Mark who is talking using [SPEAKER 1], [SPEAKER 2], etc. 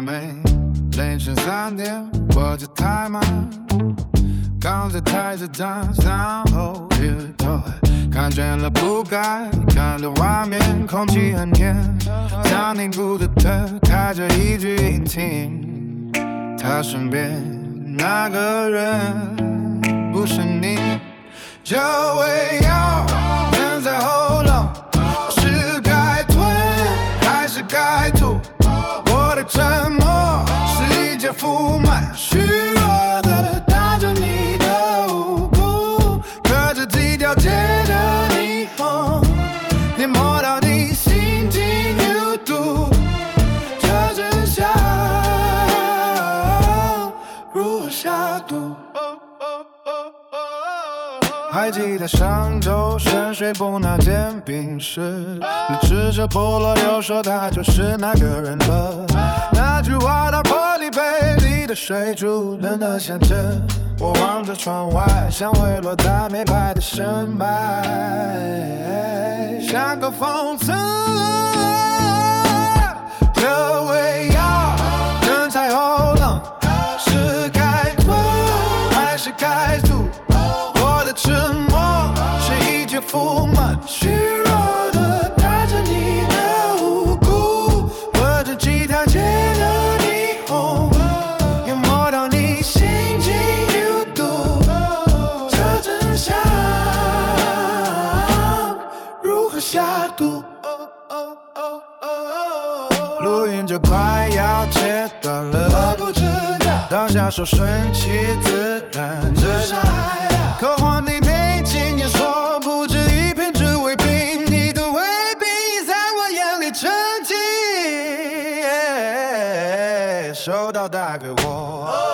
[SPEAKER 1] 美，凌晨3点，我在太慢，刚在台子站上后月台，看见了不该看的画面，空气很甜，像凝固的腿，开着一句音听，他身边那个人不是你，这胃药闷在喉咙，是该吞还是该吐？我的沉默是一件负满虚弱的带着你的无辜，隔着几条街的霓虹，淹没到你心境有毒，这真相如何下毒？还记得上周深水埗那间冰室，你吃着菠萝又说他就是那个人了，那句话到玻璃杯里的水珠冷得像针，我望着窗外像会落在没白的深白，像个讽刺，这胃药人才喉咙，是该吞还是该吐？我的沉默是一句负满虚弱的带着你的无辜，隔着几条街的霓虹，淹没到你心境有毒，这真相如何下毒？录音就快要切断了，我不知道当下说顺其自然，这是爱啊，刻画你背景也说不止一瓶只为冰，你的未必在我眼里沉寂，收到打给我。